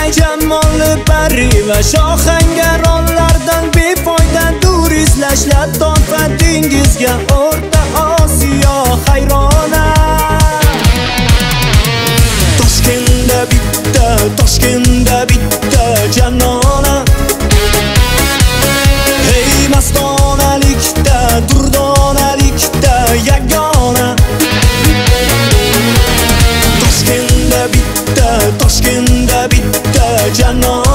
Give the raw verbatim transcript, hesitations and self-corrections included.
jamolli pari va shohangaronlardan befoyda dur izlashlar tofa dengizga O'rta Osiyo hayrona. Toshkentda bitta, Toshkentda bitta janona. Hey mastonalikda, durdonalikda yagona. Toshkentda bitta, Toshkentda bitta janona.